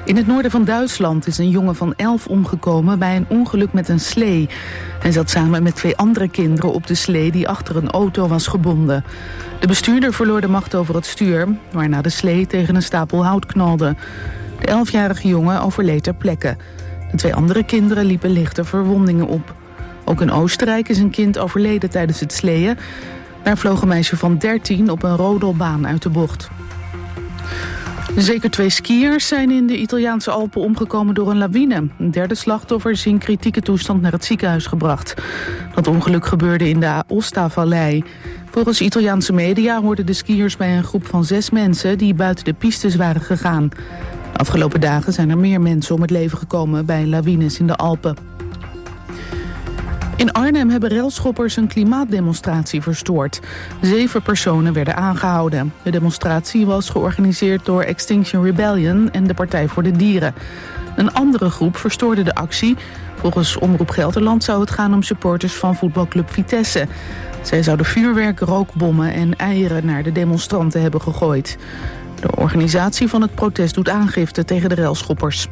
In het noorden van Duitsland is een jongen van 11 omgekomen bij een ongeluk met een slee. Hij zat samen met 2 andere kinderen op de slee die achter een auto was gebonden. De bestuurder verloor de macht over het stuur, waarna de slee tegen een stapel hout knalde. De 11-jarige jongen overleed ter plekke. De 2 andere kinderen liepen lichte verwondingen op. Ook in Oostenrijk is een kind overleden tijdens het sleeën. Daar vloog een meisje van 13 op een rodelbaan uit de bocht. Zeker 2 skiërs zijn in de Italiaanse Alpen omgekomen door een lawine. Een derde slachtoffer is in kritieke toestand naar het ziekenhuis gebracht. Dat ongeluk gebeurde in de Aosta-vallei. Volgens Italiaanse media hoorden de skiërs bij een groep van 6 mensen die buiten de pistes waren gegaan. De afgelopen dagen zijn er meer mensen om het leven gekomen bij lawines in de Alpen. In Arnhem hebben relschoppers een klimaatdemonstratie verstoord. 7 personen werden aangehouden. De demonstratie was georganiseerd door Extinction Rebellion en de Partij voor de Dieren. Een andere groep verstoorde de actie. Volgens Omroep Gelderland zou het gaan om supporters van voetbalclub Vitesse. Zij zouden vuurwerk, rookbommen en eieren naar de demonstranten hebben gegooid. De organisatie van het protest doet aangifte tegen de relschoppers.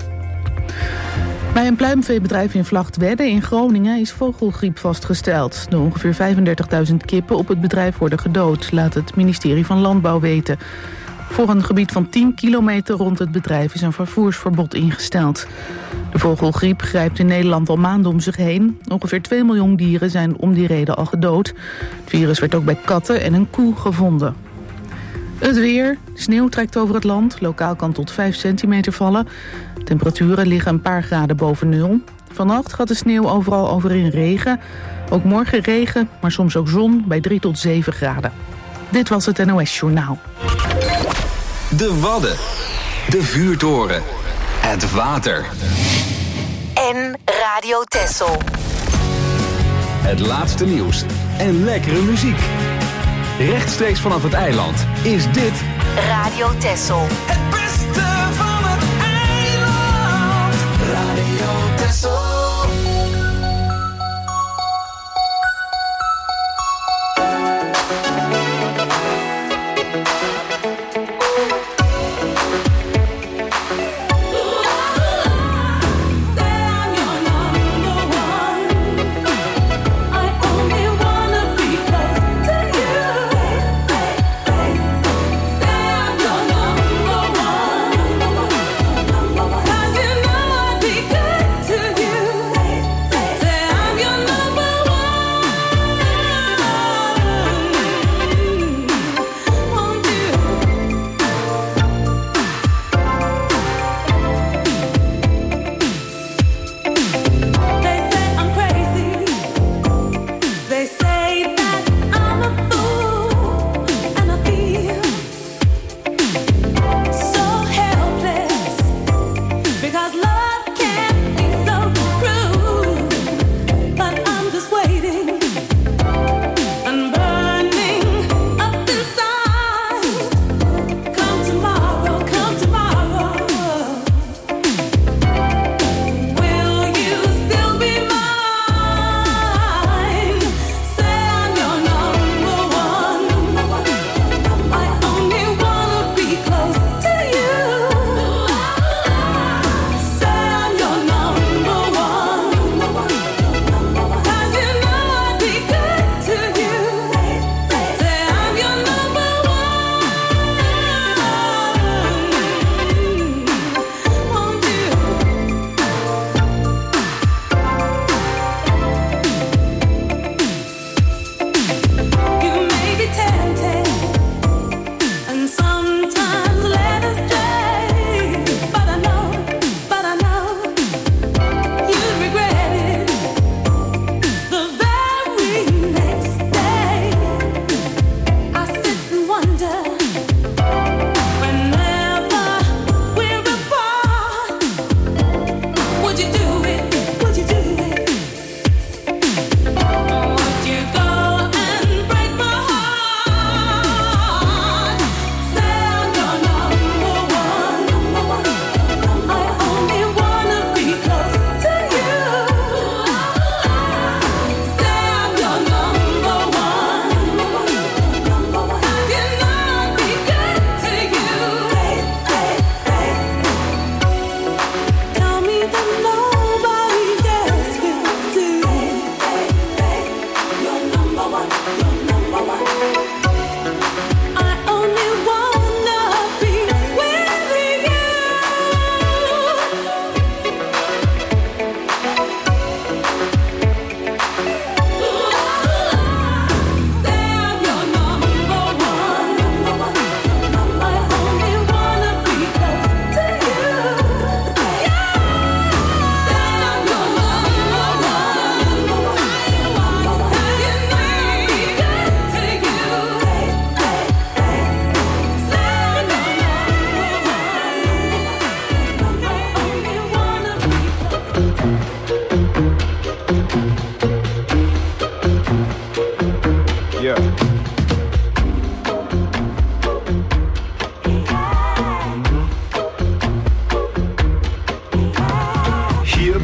Bij een pluimveebedrijf in Vlagtwedde in Groningen is vogelgriep vastgesteld. De ongeveer 35.000 kippen op het bedrijf worden gedood, laat het ministerie van Landbouw weten. Voor een gebied van 10 kilometer rond het bedrijf is een vervoersverbod ingesteld. De vogelgriep grijpt in Nederland al maanden om zich heen. Ongeveer 2 miljoen dieren zijn om die reden al gedood. Het virus werd ook bij katten en een koe gevonden. Het weer. Sneeuw trekt over het land. Lokaal kan tot 5 centimeter vallen. Temperaturen liggen een paar graden boven nul. Vannacht gaat de sneeuw overal over in regen. Ook morgen regen, maar soms ook zon bij 3 tot 7 graden. Dit was het NOS Journaal. De Wadden. De vuurtoren. Het water. En Radio Texel. Het laatste nieuws en lekkere muziek. Rechtstreeks vanaf het eiland is dit Radio Texel. Het beste van het eiland. Radio Texel. You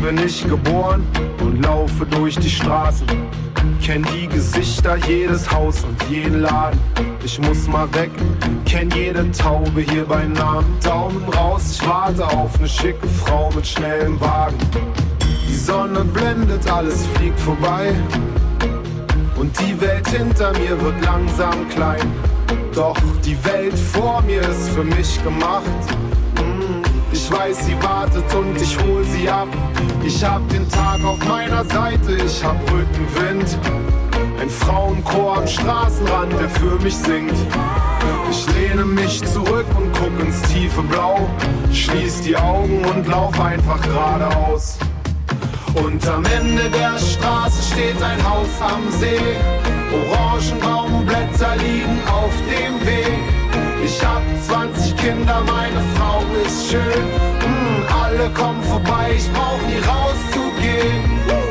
bin ich geboren und laufe durch die Straßen. Kenn die Gesichter, jedes Haus und jeden Laden. Ich muss mal weg, kenn jede Taube hier bei Namen. Daumen raus, ich warte auf ne schicke Frau mit schnellem Wagen. Die Sonne blendet, alles fliegt vorbei. Und die Welt hinter mir wird langsam klein. Doch die Welt vor mir ist für mich gemacht. Ich weiß, sie wartet und ich hol sie ab. Ich hab den Tag auf meiner Seite, ich hab Rückenwind. Ein Frauenchor am Straßenrand, der für mich singt. Ich lehne mich zurück und guck ins tiefe Blau. Schließ die Augen und lauf einfach geradeaus. Und am Ende der Straße steht ein Haus am See. Orangenbaumblätter liegen auf dem Weg. Ich hab 20 Kinder, meine Frau ist schön. Alle kommen vorbei, ich brauch nie rauszugehen.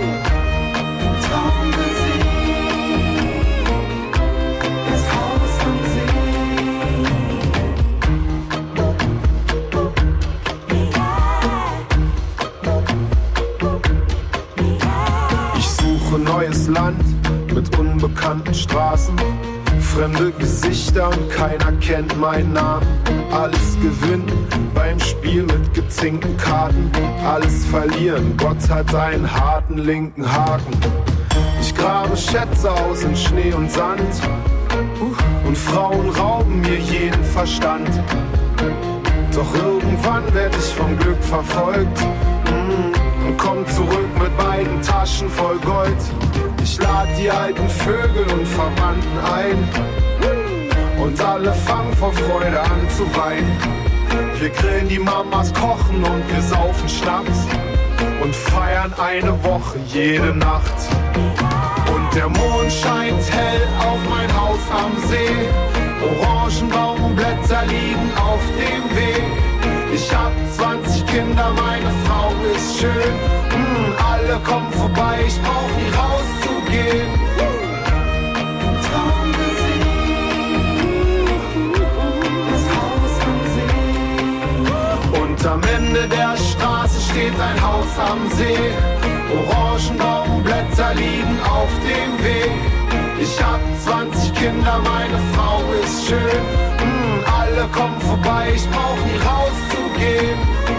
Traummusik, das Haus am See. Ich suche neues Land mit unbekannten Straßen. Fremde Gesichter und keiner kennt meinen Namen. Alles gewinnen beim Spiel mit gezinkten Karten. Alles verlieren, Gott hat einen harten linken Haken. Ich grabe Schätze aus in Schnee und Sand. Und Frauen rauben mir jeden Verstand. Doch irgendwann werd ich vom Glück verfolgt. Und komm zurück mit beiden Taschen voll Gold. Ich lad die alten Vögel und Verwandten ein. Und alle fangen vor Freude an zu weinen. Wir grillen, die Mamas kochen und wir saufen Schnaps. Und feiern eine Woche jede Nacht. Und der Mond scheint hell auf mein Haus am See. Orangenbaumblätter liegen auf dem Weg. Ich hab 20 Kinder, meine Frau ist schön. Alle kommen vorbei, ich brauch nie rauszugehen. Traummusik, das Haus am See. Und am Ende der Straße steht ein Haus am See. Orangenbaumblätter liegen auf dem Weg. Ich hab 20 Kinder, meine Frau ist schön. Alle kommen vorbei, ich brauch nie rauszugehen.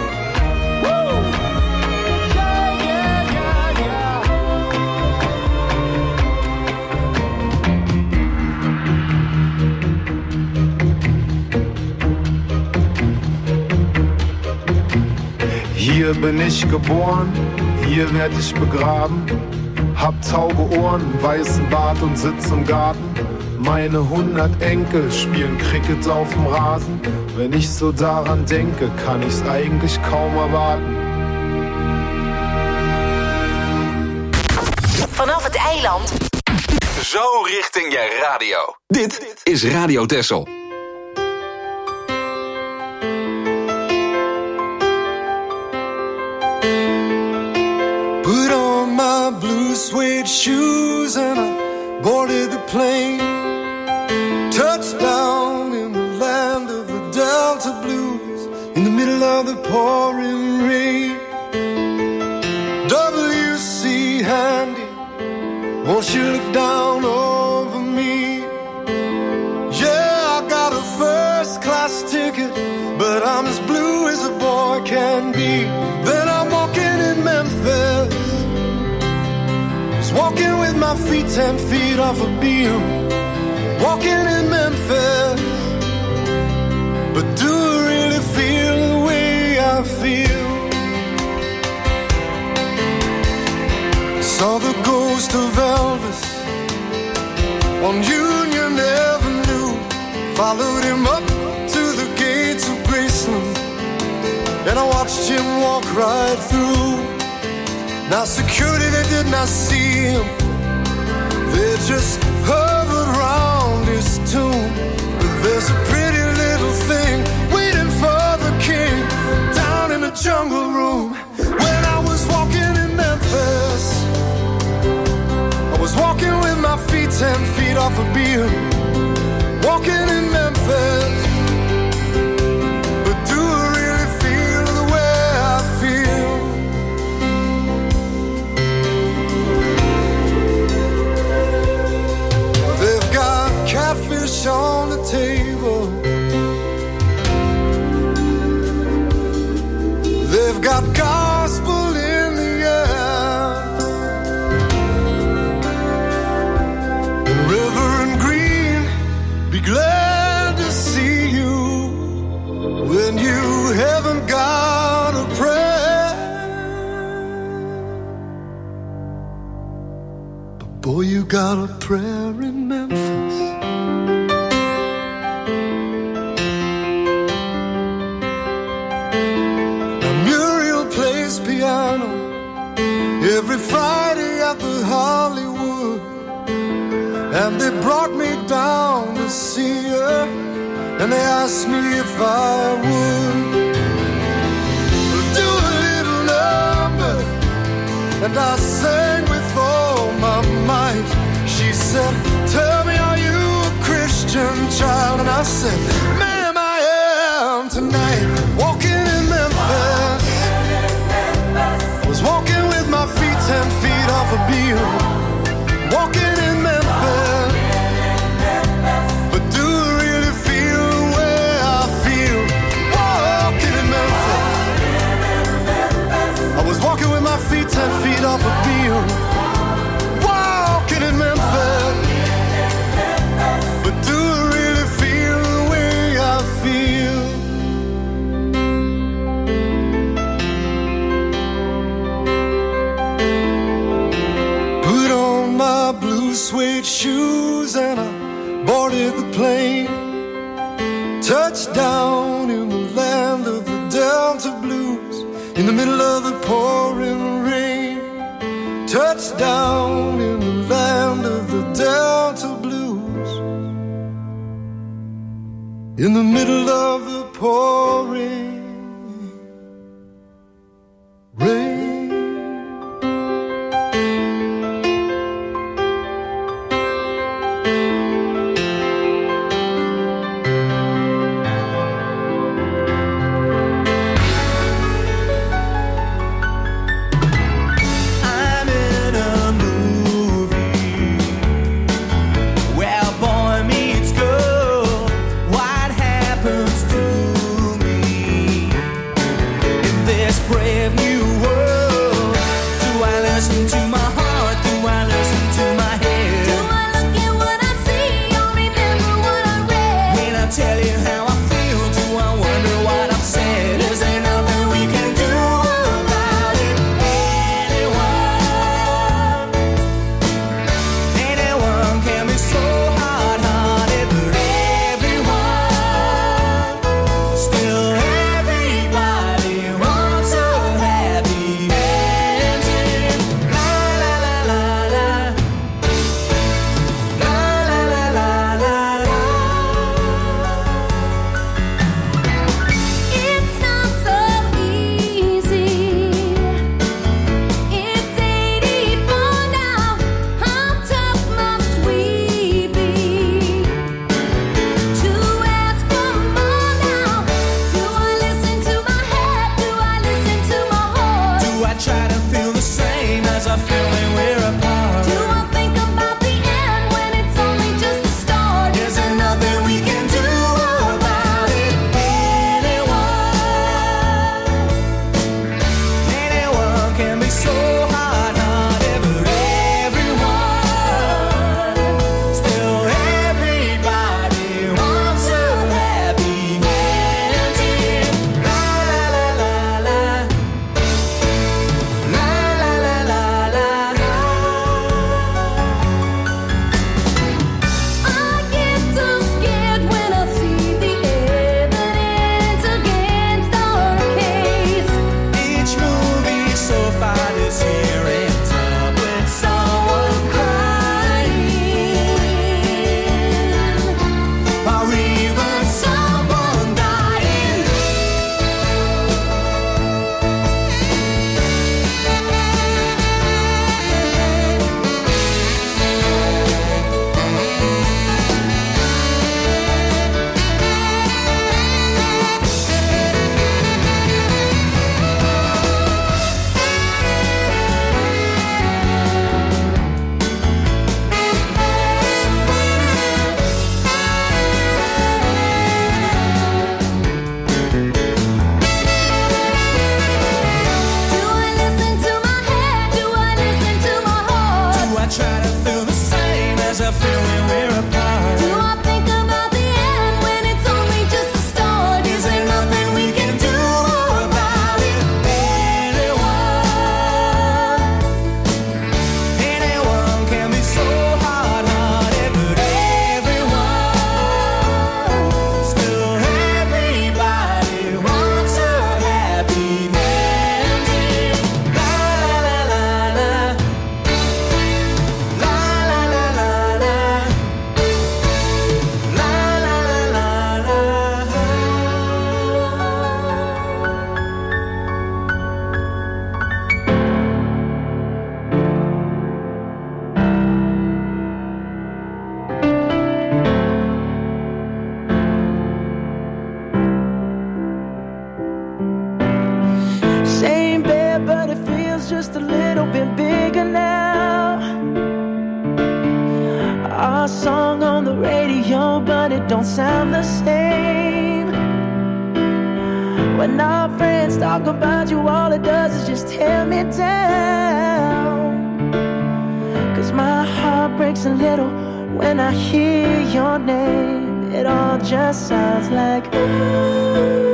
Hier bin ich geboren, hier werd ich begraben. Hab taube Ohren, weißen Bart und sitz im Garten. Meine 100 Enkel spielen Cricket auf dem Rasen. Wenn ich so daran denke, kann ich's eigentlich kaum erwarten. Vanaf het eiland. Zo richting je radio. Dit is Radio Texel. Put on my blue suede shoes and I boarded the plane. Touchdown in the land of the Delta Blues, in the middle of the pouring rain. W.C. Handy, won't you look down over me? Yeah, I got a first class ticket, but I'm as blue as a boy can be. Then I'm walking in Memphis, just walking with my feet 10 feet off a beam. Walking in Memphis, but do I really feel the way I feel? Saw the ghost of Elvis on Union Avenue. Followed him up to the gates of Graceland, and I watched him walk right through. Now security, they did not see him, they just hovered around his tomb. But there's a pretty little thing waiting for the king down in the jungle room. When I was walking in Memphis, I was walking with my feet 10 feet off a beam. Walking in Memphis, but do I really feel the way I feel? got gospel in the air. And Reverend Green, be glad to see you when you haven't got a prayer. But boy, you got a prayer in Memphis. Piano every Friday at the Hollywood, and they brought me down to see her, and they asked me if I would do a little number, and I sang with all my might. She said, tell me, are you a Christian child? And I said, ma'am, I am tonight, walking in Memphis. Was walking with my feet 10 feet off a beam, walking in Memphis. But do I really feel the way I feel walking in Memphis? I was walking with my feet 10 feet off a beam, walking in Memphis. But do I really feel the way I feel? My blue suede shoes and I boarded the plane. Touched down in the land of the Delta Blues, in the middle of the pouring rain. Touched down in the land of the Delta Blues, in the middle of the pouring rain. What happens to me? world's just a little bit bigger now. Our song on the radio, but it don't sound the same. When our friends talk about you, all it does is just tear me down. 'Cause my heart breaks a little when I hear your name. It all just sounds like ooh.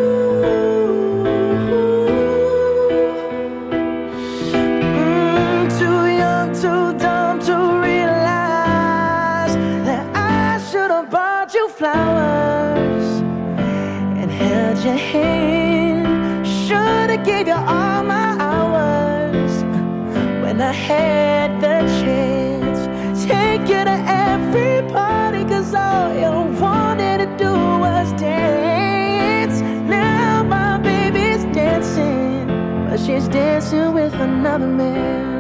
Too young, too dumb to realize that I should have bought you flowers and held your hand. Should have gave you all my hours when I had the chance. Take you to every party, 'cause all you wanted to do was dance. Now my baby's dancing, but she's dancing with another man.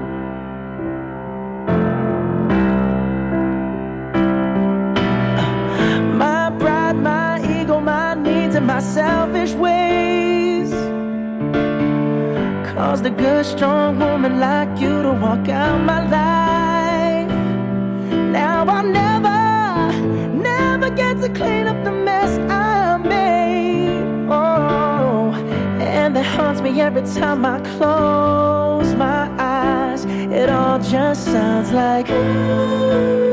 My pride, my ego, my needs and my selfish ways caused a good, strong woman like you to walk out my life. Now I'll never get to clean up the mess I made. Oh, and that haunts me every time I close my eyes. It all just sounds like ooh.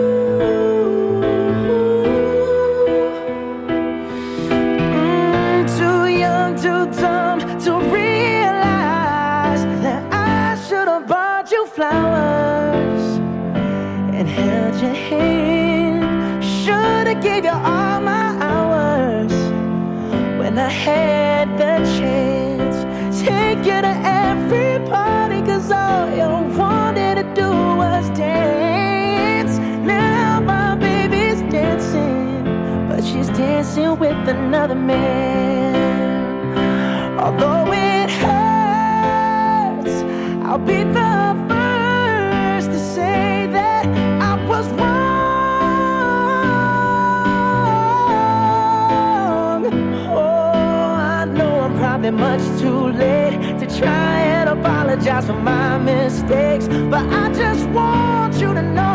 Too young, too dumb to realize that I should have bought you flowers and held your hand. Should've gave you all my hours when I had the chance. Take you to every party, 'cause all you wanted to do was dance. Now my baby's dancing, but she's dancing with another man. Although it hurts, I'll be the first to say that I was wrong. Oh, I know I'm probably much too late to try and apologize for my mistakes, but I just want you to know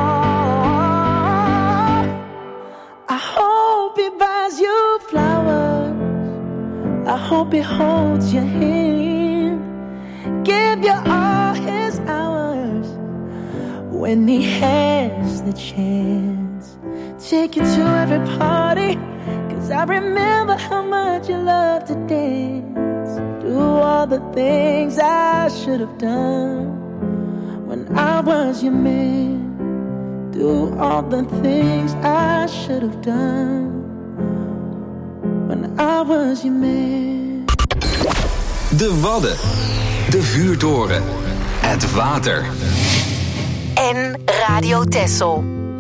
I hope he buys you flowers, I hope he holds your hand, give you all his hours when he has the chance. Take you to every party, 'cause I remember how much you love to dance. Do all the things I should have done when I was your man. Do all the things I should have done when I was your man. De Wadden, de vuurtoren, het water. En Radio Texel.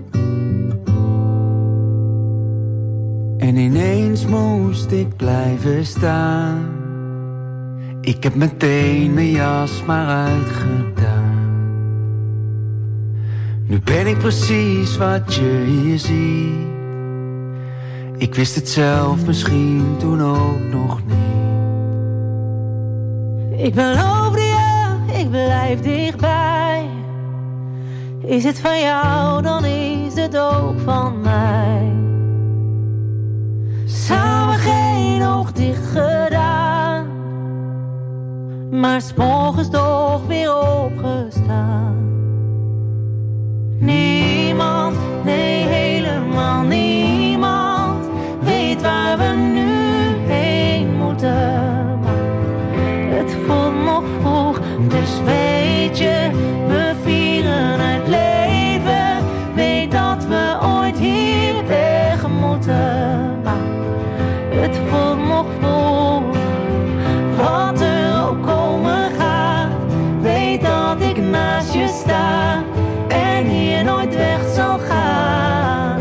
En ineens moest ik blijven staan. Ik heb meteen mijn jas maar uitgedaan. Nu ben ik precies wat je hier ziet. Ik wist het zelf misschien toen ook nog niet. Ik beloofde je, ik blijf dichtbij. Is het van jou, dan is het ook van mij. Samen geen oog dicht gedaan, maar 's morgens toch weer opgestaan. Niemand, nee helemaal niemand, weet waar we nu heen moeten. Maar het voelt nog vroeg, dus weet je, we vieren het leven. Weet dat we ooit hier weg moeten. Maar het voelt nog vroeg, wat er ook komen gaat. Weet dat ik naast je sta en hier nooit weg zal gaan.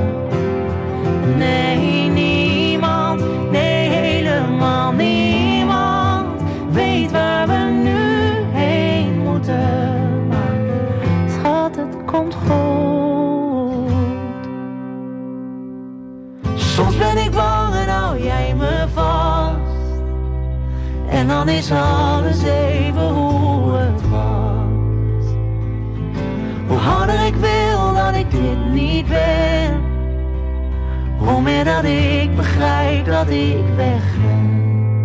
Nee, niemand, nee helemaal niemand, weet waar we nu heen moeten. Maar schat, het komt goed. Soms ben ik bang en hou jij me vast, en dan is alles even hoe het was. Hoe harder ik wil dat ik dit niet ben, hoe meer dat ik begrijp dat ik weg ben.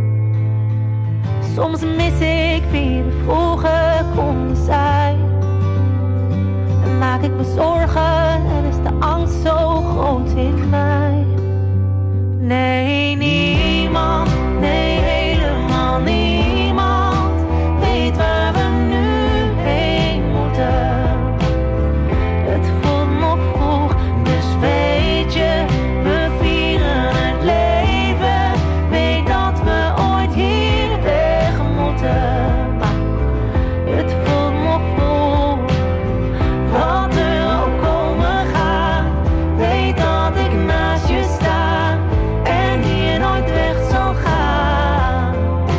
Soms mis ik wie we vroeger konden zijn. En maak ik me zorgen en is de angst zo groot in mij. Nee, niemand, nee, helemaal niemand weet waar we nu heen moeten. Het voelt nog vroeg, dus weet je, we vieren het leven. Weet dat we ooit hier weg moeten. Maar het voelt nog vroeg, wat er ook komen gaat. Weet dat ik naast je sta en hier nooit weg zal gaan.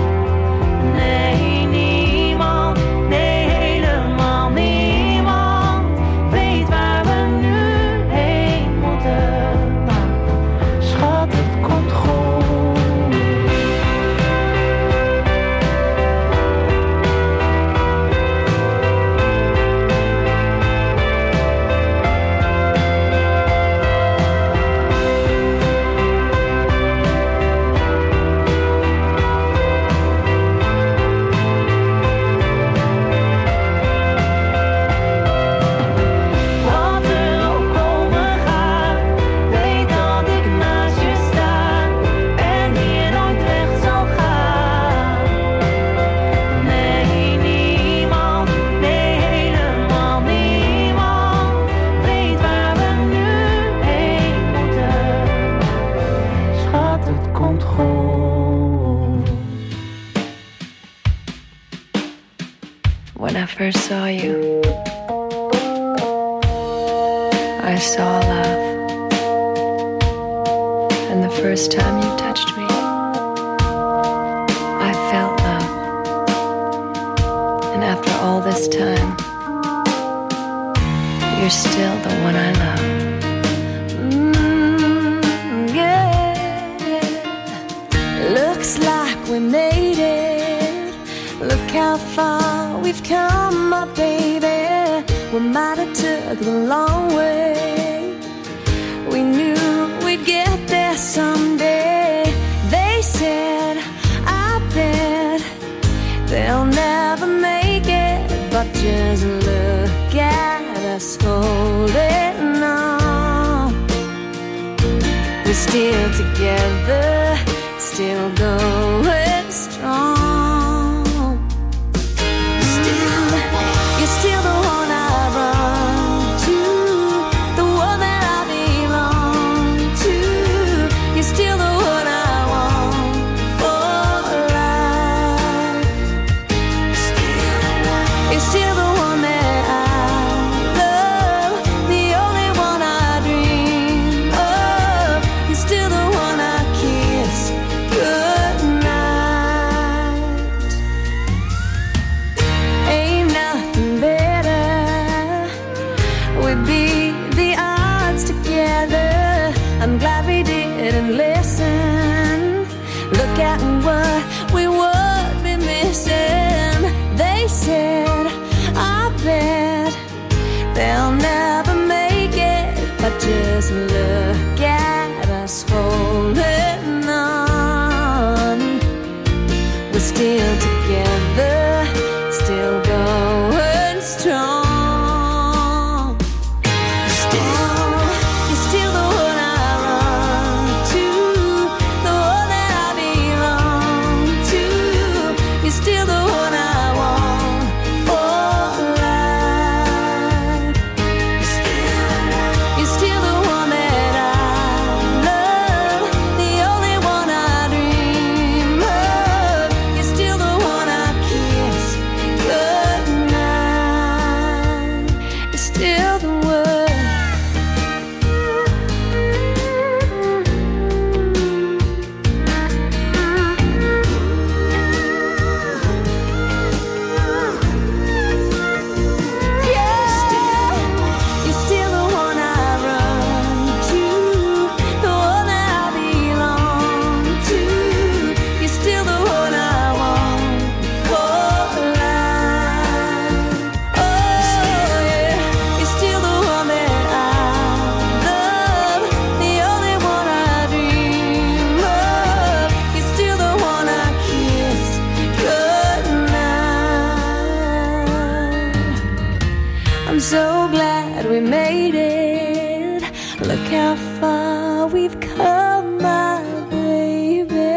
Nee, niemand, nee, helemaal niemand weet waar we nu heen moeten. Maar schat, het komt goed. Wat er ook komen gaat, weet dat ik naast je sta en hier nooit weg zal gaan. Nee, niemand, nee, helemaal niemand weet waar we nu heen moeten. Schat, het komt goed. When I first saw you, I saw love. And the first time you touched me, I felt love. And after all this time, you're still the one I love. Yeah. Looks like we made it. Look how far we've come, my baby. We might have took the long way. We knew we'd get there someday. They said, I bet they'll never make it. But just look at us holding on. We're still together, still going strong. You're still the one I run to, the one that I belong to. You're still the one I want for life. You're still the one that I love, the only one I dream of. You're still the one I kiss goodnight. Ain't nothing better. We'd beat the odds together. I'm glad we didn't listen. Look at what we would be missing. They said, I bet they'll never make it. But just look at us holding on. We're still together, still going strong. You're still the one I run to, the one that I belong to. You're still the one I want for life. You're still the one that I love, the only one I dream of. You're still the one I kiss goodnight. You're still the one. so glad we made it. Look how far we've come, my baby.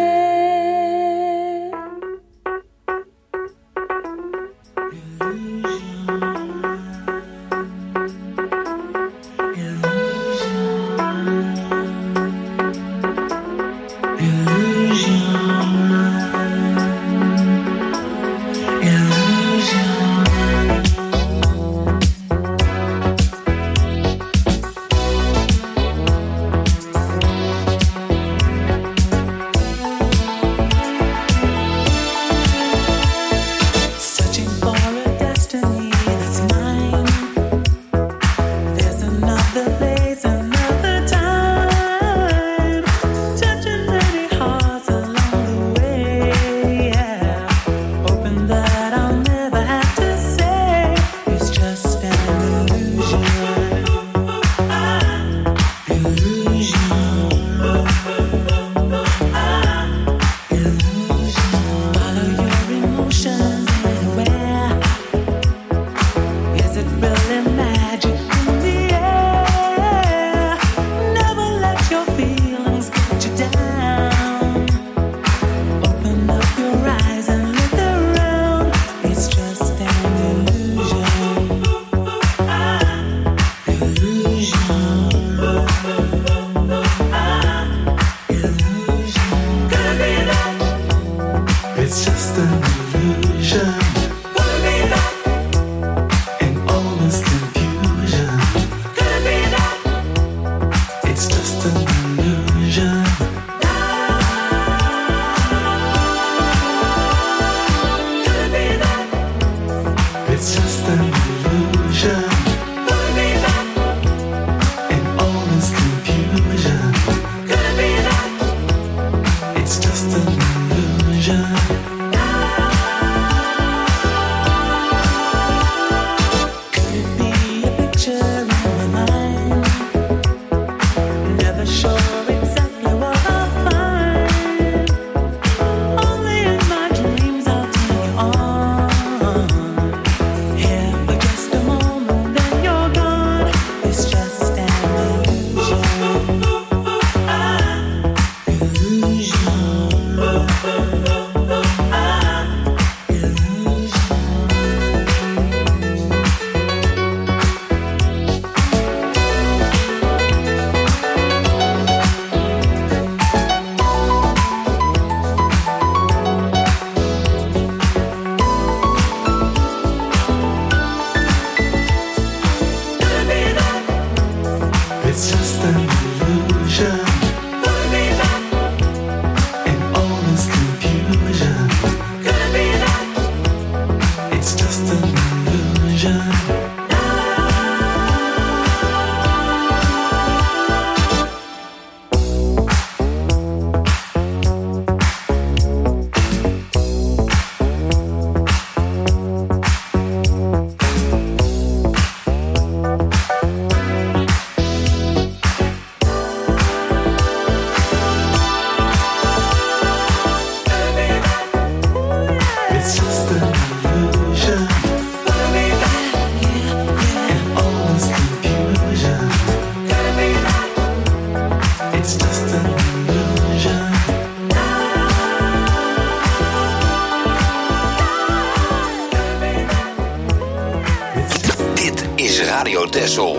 Radio Texel.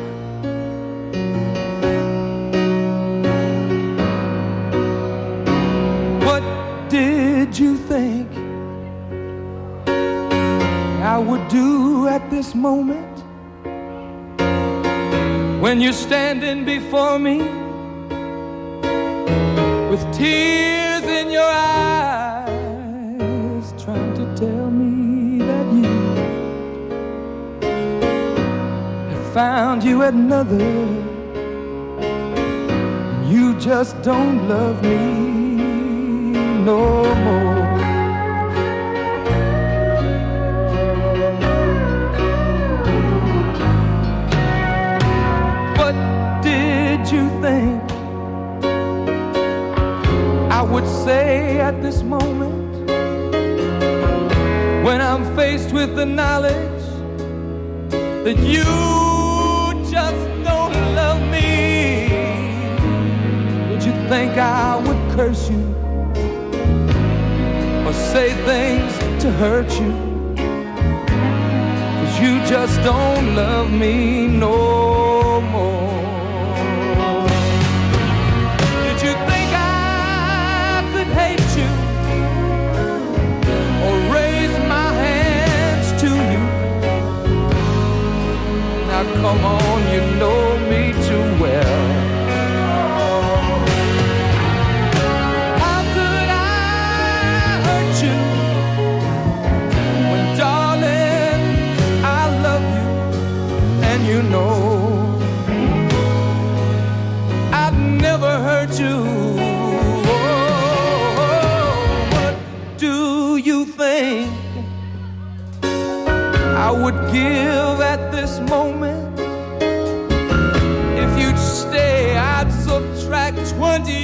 What did you think I would do at this moment when you're standing before me with tears in your eyes, trying to tell me that you found you another, and you just don't love me no more. What did you think I would say at this moment when I'm faced with the knowledge that you just don't love me? Would you think I would curse you or say things to hurt you? 'Cause you just don't love me no more. Did you think I could hate you or raise my hands to you? Now come on, you know me too well. How could I hurt you when, darling, I love you and you know I'd never hurt you? What do you think I would give at this moment? If you'd stay, I'd subtract 20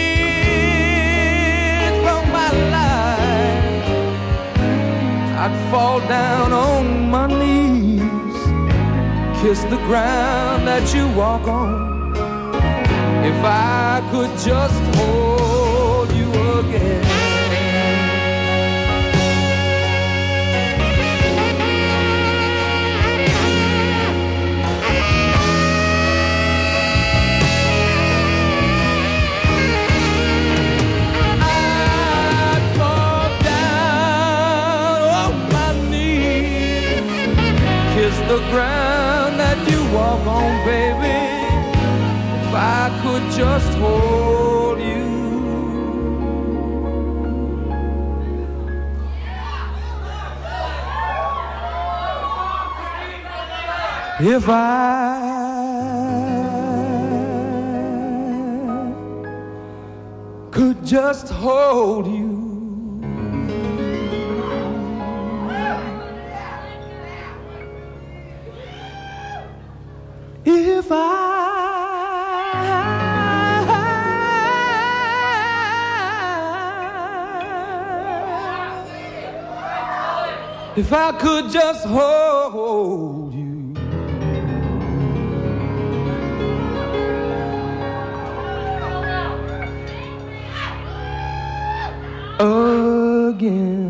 years from my life. I'd fall down on my knees, kiss the ground that you walk on, if I could just hold you again. The ground that you walk on, baby, if I could just hold you. If I could just hold you. If I could just hold you. Again.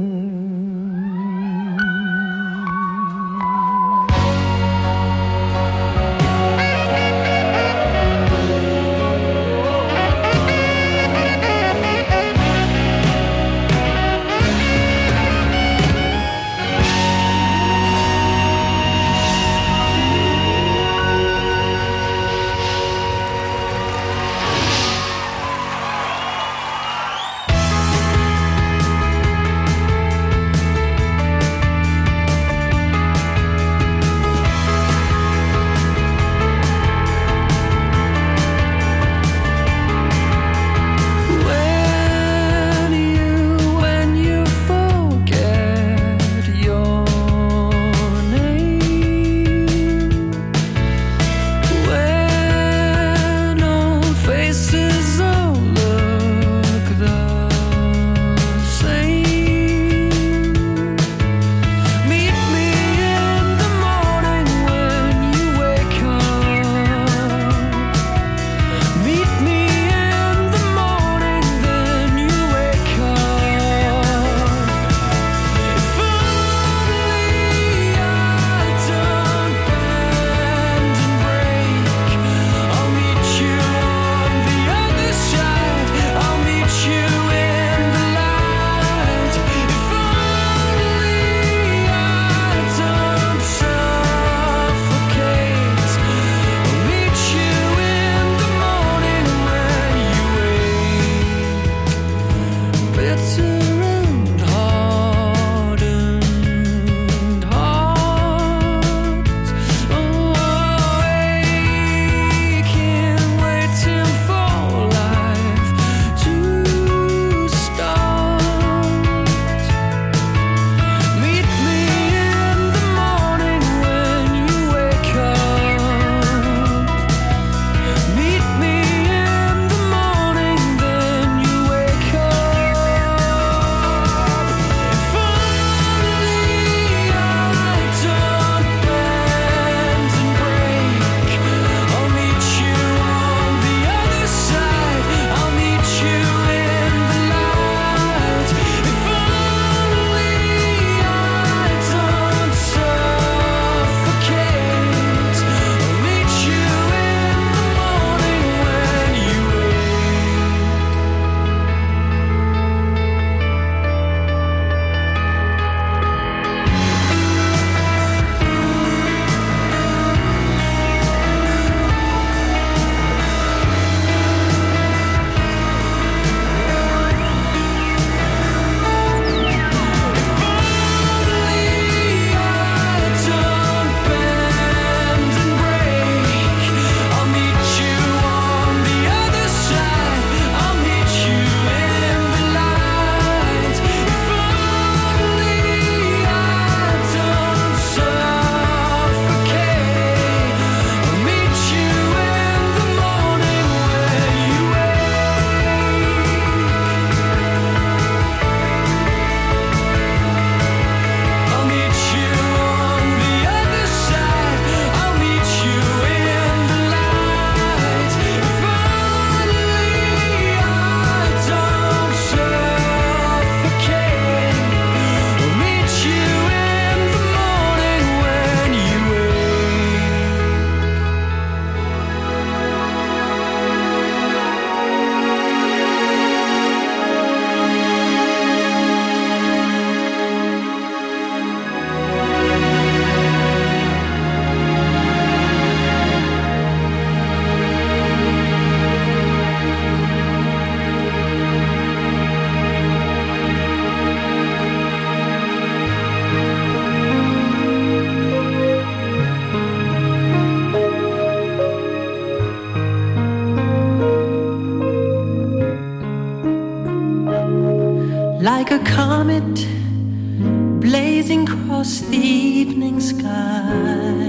comet blazing across the evening sky.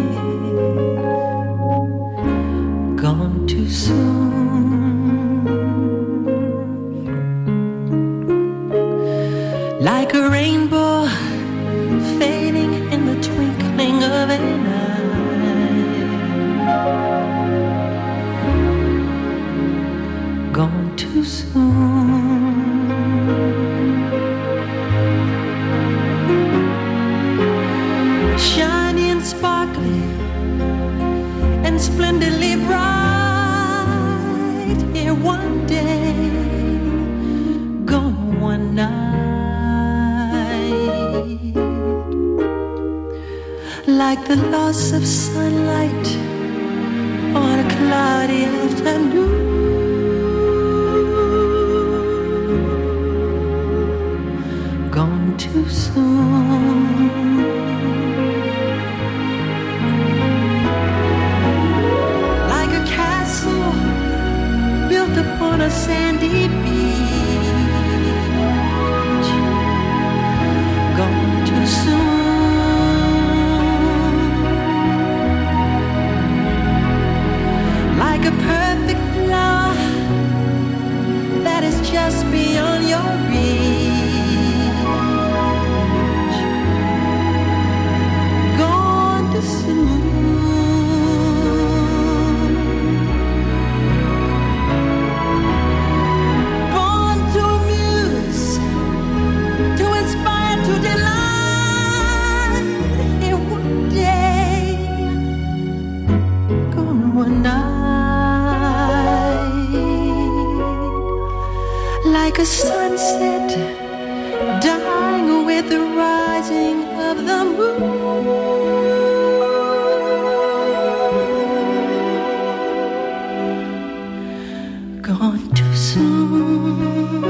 Gone too soon. Like a rainbow fading in the twinkling of an eye. Gone too soon. Shiny and sparkly and splendidly bright. Here one day, gone one night. Like the loss of sunlight on a cloudy afternoon. Gone too soon. Like a castle built upon a sandy beach. Gone too soon. Like a perfect flower that is just beyond your reach. Gone too soon. Born to amuse, to inspire, to delight. Here one day, gone one night. Like a sunset dying with the rising of the moon. Gone too soon.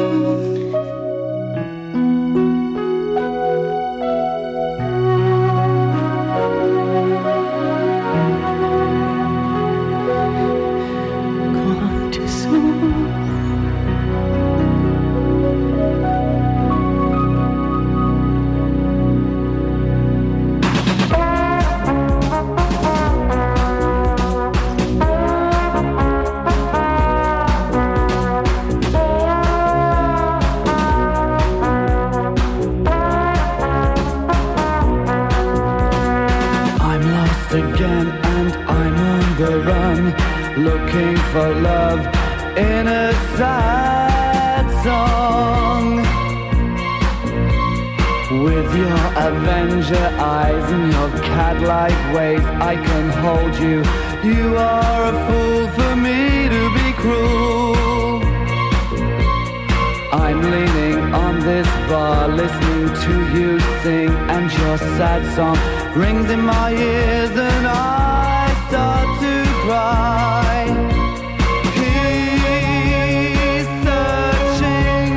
Gone too soon. I'm lost again and I'm on the run, looking for love in a sad song. With your Avenger eyes and your cat-like ways, I can hold you. You are a fool for me to be cruel. I'm leaning on this bar, listening to you sing, and your sad song rings in my ears, and I start to cry. He's searching,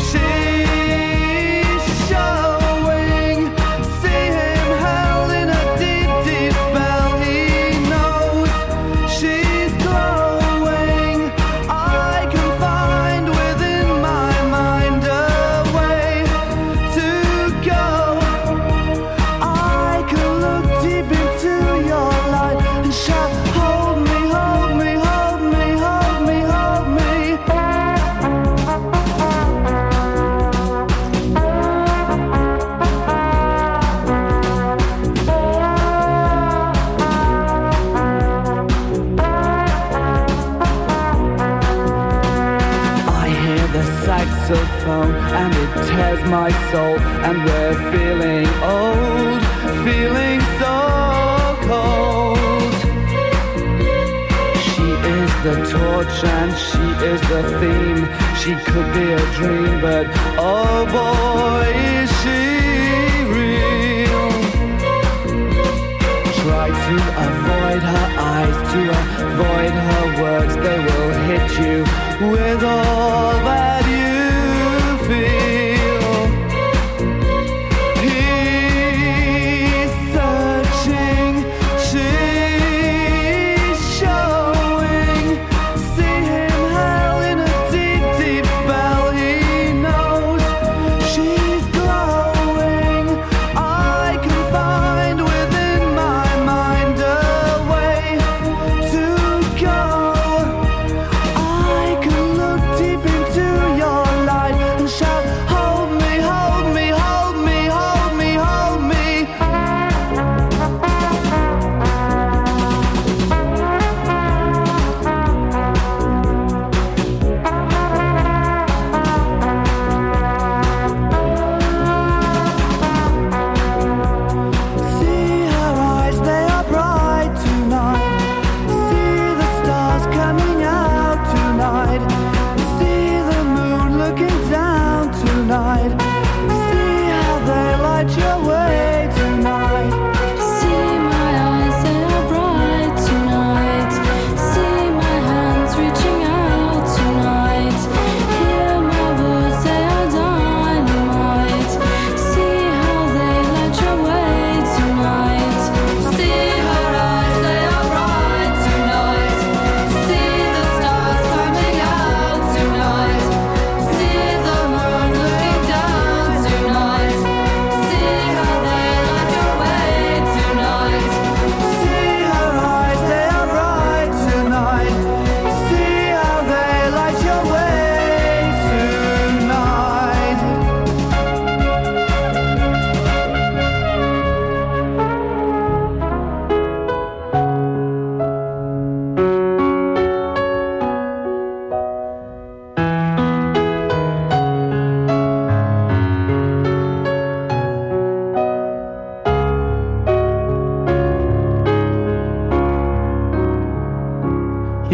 she's showing. See him held in a deep, deep spell. He knows she's glowing. I can find within my mind a way to go. I can look deep into your light and shout, hold me, hold me, hold me, hold me, hold me. I hear the saxophone and it tears my soul, and we're feeling old, feeling so cold. She is the torch and she is the theme. She could be a dream, but oh boy, is she real. Try to avoid her eyes, to avoid her words. They will hit you with all that you feel. He's searching, she's showing. See him held in a deep, deep spell. He knows she's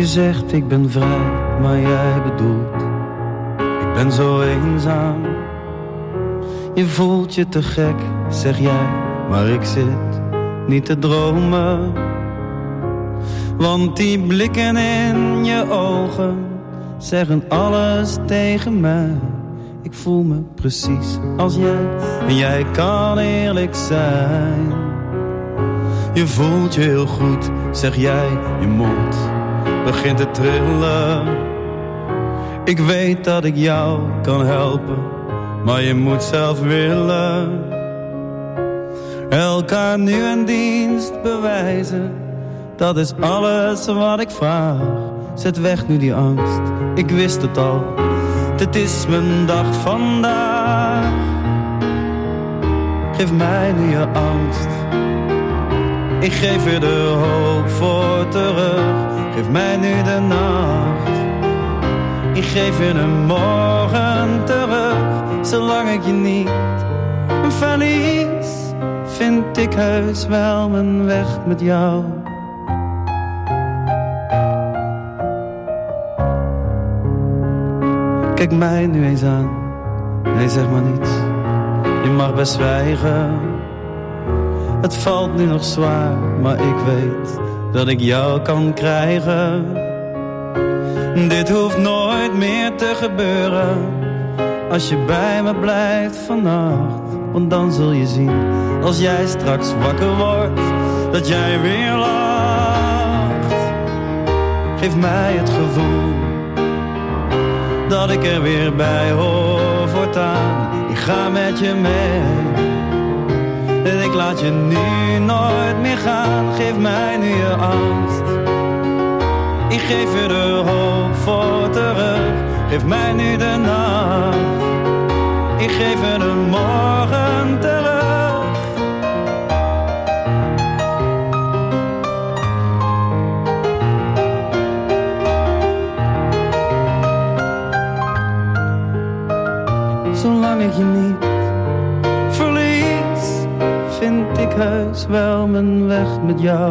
Je zegt ik ben vrij, maar jij bedoelt ik ben zo eenzaam. Je voelt je te gek, zeg jij, maar ik zit niet te dromen. Want die blikken in je ogen zeggen alles tegen mij. Ik voel me precies als jij en jij kan eerlijk zijn. Je voelt je heel goed, zeg jij, je mond begint te trillen. Ik weet dat ik jou kan helpen, maar je moet zelf willen. Elkaar nu een dienst bewijzen, dat is alles wat ik vraag. Zet weg nu die angst, ik wist het al, dit is mijn dag vandaag. Geef mij nu je angst, ik geef je de hoop voor terug. Geef mij nu de nacht, ik geef je een morgen terug. Zolang ik je niet verlies, vind ik heus wel mijn weg met jou. Kijk mij nu eens aan, nee zeg maar niets, je mag best zwijgen. Het valt nu nog zwaar, maar ik weet dat ik jou kan krijgen. Dit hoeft nooit meer te gebeuren, als je bij me blijft vannacht. Want dan zul je zien, als jij straks wakker wordt, dat jij weer lacht. Geef mij het gevoel dat ik er weer bij hoor voortaan. Ik ga met je mee en ik laat je nu nooit meer gaan. Geef mij nu je angst, ik geef je de hoop voor terug. Geef mij nu de nacht, ik geef je de morgen terug. Zolang ik je niet verlies, vind ik heus wel mijn weg met jou.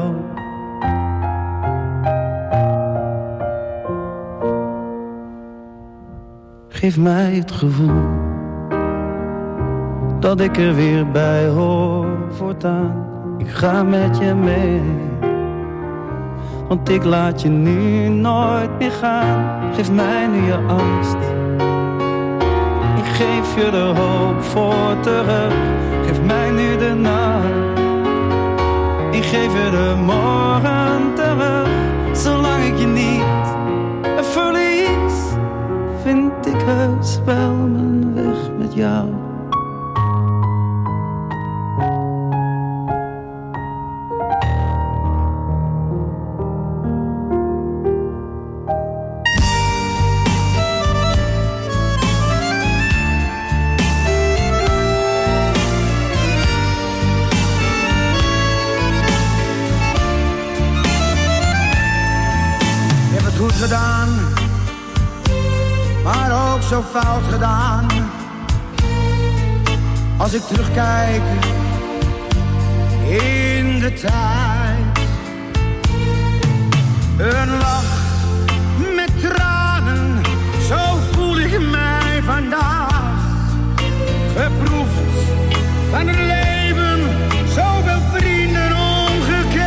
Geef mij het gevoel dat ik er weer bij hoor voortaan. Ik ga met je mee, want ik laat je nu nooit meer gaan. Geef mij nu je angst, ik geef je de hoop voor terug. Geef mij nu de nacht, ik geef je de morgen terug. Zolang ik je niet verlies, vind ik heus wel mijn weg met jou. Gedaan, maar ook zo fout gedaan. Als ik terugkijk in de tijd, een lach met tranen, zo voel ik mij vandaag. Geproefd van het leven, zoveel vrienden ongekend.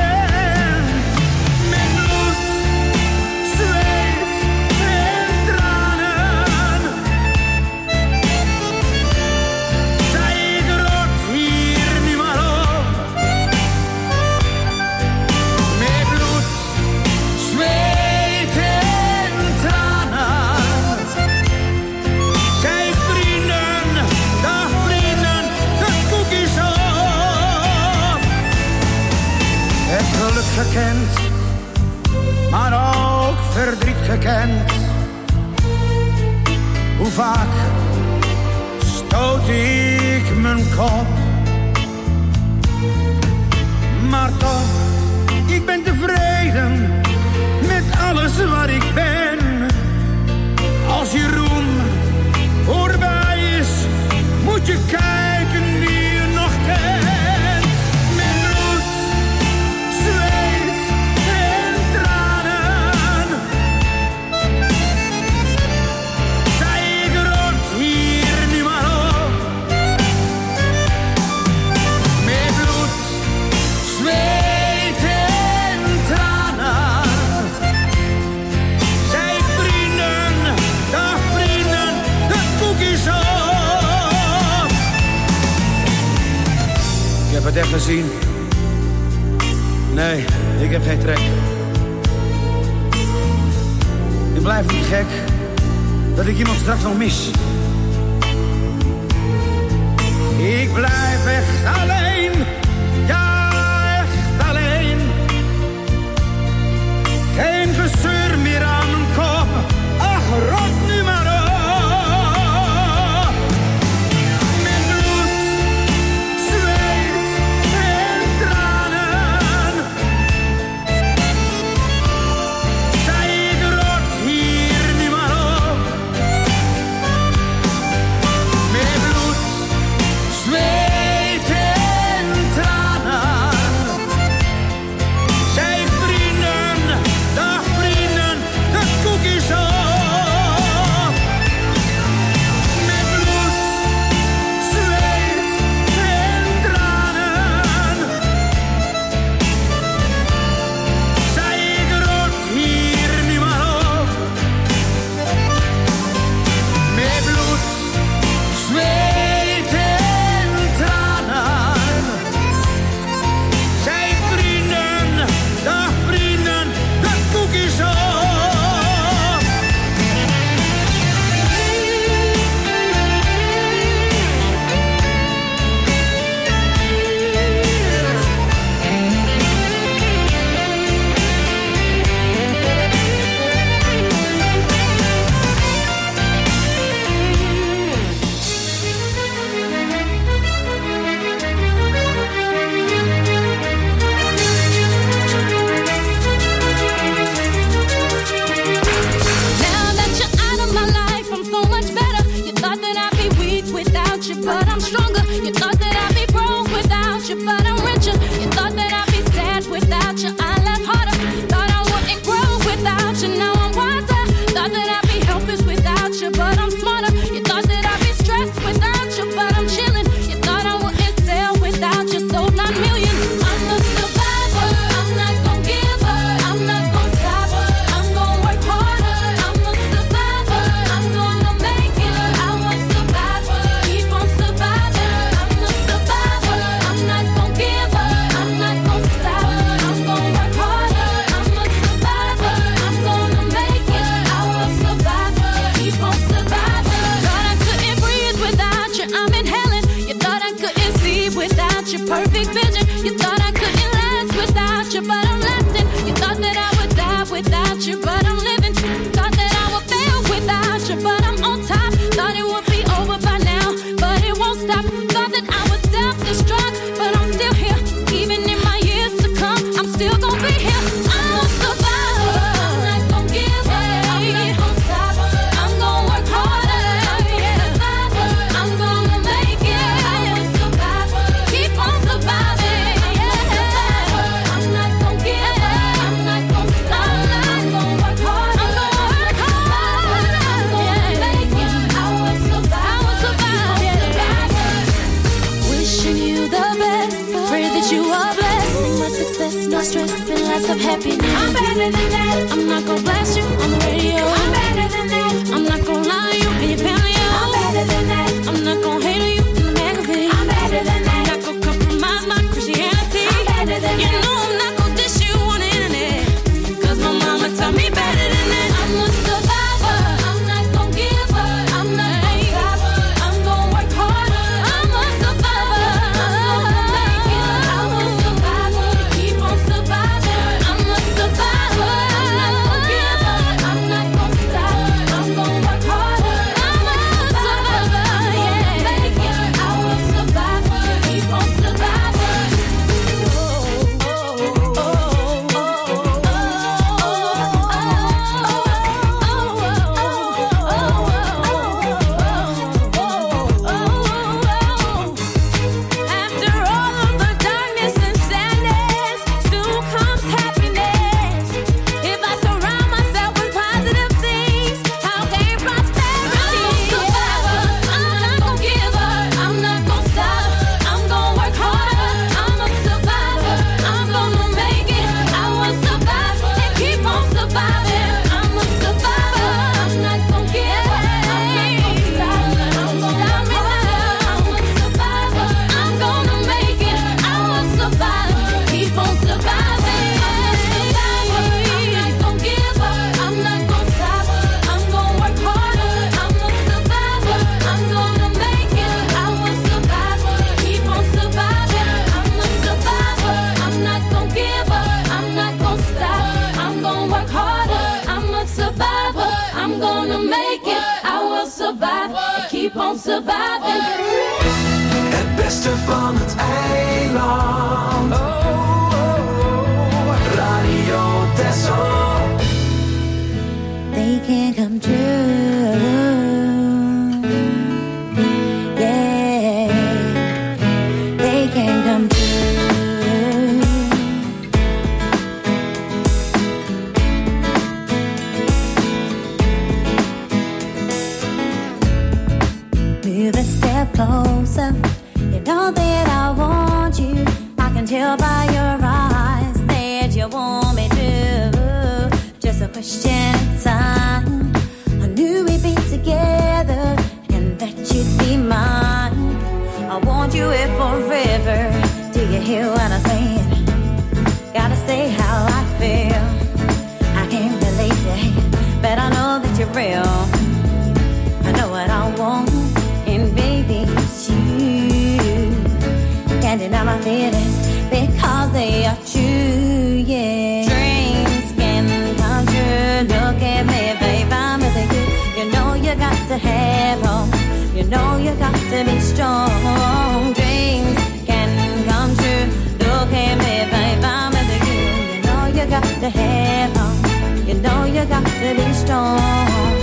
Gekend, maar ook verdriet gekend. Hoe vaak stoot ik mijn kop, maar toch, ik ben tevreden met alles wat ik ben. Als je roem voorbij is, moet je kijken wie je nog kent. Met bloed, zweet en tranen heb het echt gezien. Nee, ik heb geen trek. Ik blijf niet gek dat ik iemand straks nog mis. Ik blijf echt alleen, ja echt alleen. Geen gezeur meer aan mijn kop, ach rot nu maar op. Met bloed, zweet en tranen. Zij ik rot hier nu maar op. Met bloed, zweet en tranen. Zij vrienden, dag vrienden, de koekjes op. Met bloed, zweet en tranen. Zij ik rot hier nu maar op. Met bloed, zweet en tranen. Zij vrienden, dag vrienden, de koekjes op. Now that you're out of my life, I'm so much better. You thought that I'd be weak without you, but I'm stronger. You thought that I'd be broke without you, but I'm richer. You thought that I'd be sad without you, I laugh harder. Thought I wouldn't grow without you, now I'm wiser. Thought that I'd be helpless without you, but I'm smarter. You thought that I'd be stressed without you, but I'm chilling. You thought I wouldn't sell without you, sold 9 million. I'm a survivor, I'm not gon' give up, I'm not gon' stop, I'm gon' work harder. I'm a survivor, I'm gonna make it. I'm a survivor, keep on surviving. I'm a survivor, I'm not gon' give up, I'm not gon' stop, I'm gon' work harder. I'm a survivor, I'm gonna make it. I'm a survivor, keep on surviving. Thought I couldn't breathe without you, I'm inhaling. You thought I couldn't see without your perfect vision. You thought I couldn't last without you, but I'm lasting. You thought that I would die without you, but I'm living. Thought that I would fail without you, but I'm on top. Thought it would be over by now, but it won't stop. Thought that I would self-destruct, but I'm still here. Even in my years to come, I'm still gonna be here. I'm a survivor, I'm not gonna give up, I'm not gonna stop, I'm gonna work harder. I'm a survivor, I'm gonna make it. I'm a survivor, keep on surviving. I'm not gonna give up, I'm not gonna stop, I'm gonna work hard. I'm gonna work hard, I'm gonna make it. I will survive, wishing you the best, pray that you are blessed. Much success, no stress, and lots of happiness. I'm better than that. I'm not gonna blast you on the radio. I'm better than that. I'm not gonna lie to you and your family. I'm better than that. I'm not gonna hate on you in the magazine. I'm better than that. I'm not gonna compromise my Christianity. I'm better than that. You know I'm not gonna dish you on the internet, 'cause my mama taught me better than that. I'm a survivor, I'm not gonna give up, I'm not gonna stop, I'm gonna work harder. I'm a survivor, I'm gonna make it. I'm a survivor, keep on surviving. I'm a survivor, I'm not gonna give up, I'm not gonna stop, I'm gonna work harder. I'm a survivor, surviving. Het beste van het eiland. Radio Texel. They can't come true. Yeah, they can't come true. Move a step closer. You know that I want you. I can tell by your eyes that you want me to. Just a question of time. I knew we'd be together and that you'd be mine. I want you here forever. Do you hear what I'm saying? Gotta say how I feel. I can't believe it, but I know that you're real. I know what I want, and baby, it's you. Can't deny my feelings because they are true, yeah. Dreams can come true. Look at me, babe, I'm with you. You know you got to have hope. You know you got to be strong. Dreams can come true. Look at me, babe, I'm with you. You know you got to have hope. You know you got to be strong.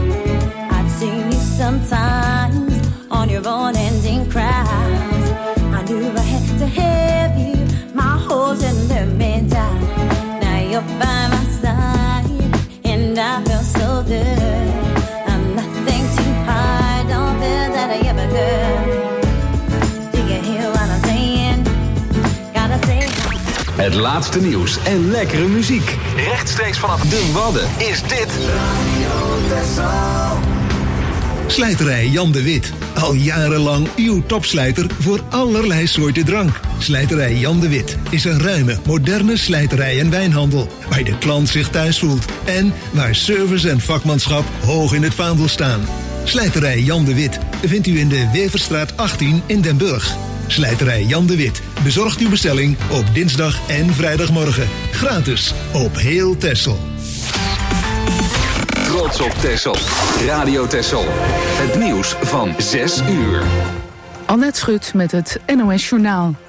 I'd see you sometimes on your own ending cries. I knew I had to have you. My horse and let me die. Now you're by my side, and I feel so good. I'm nothing too hard, don't feel that I ever could. Do you hear what I'm saying? Gotta say. Het laatste nieuws en lekkere muziek. Rechtstreeks vanaf de Wadden is dit Radio Texel. Slijterij Jan de Wit. Al jarenlang uw topslijter voor allerlei soorten drank. Slijterij Jan de Wit is een ruime, moderne slijterij en wijnhandel. Waar de klant zich thuis voelt. En waar service en vakmanschap hoog in het vaandel staan. Slijterij Jan de Wit vindt u in de Weverstraat 18 in Den Burg. Slijterij Jan de Wit bezorgt uw bestelling op dinsdag en vrijdagmorgen. Gratis op heel Texel. Trots op Texel. Radio Texel. Het nieuws van 6 uur. Annette Schut met het NOS Journaal.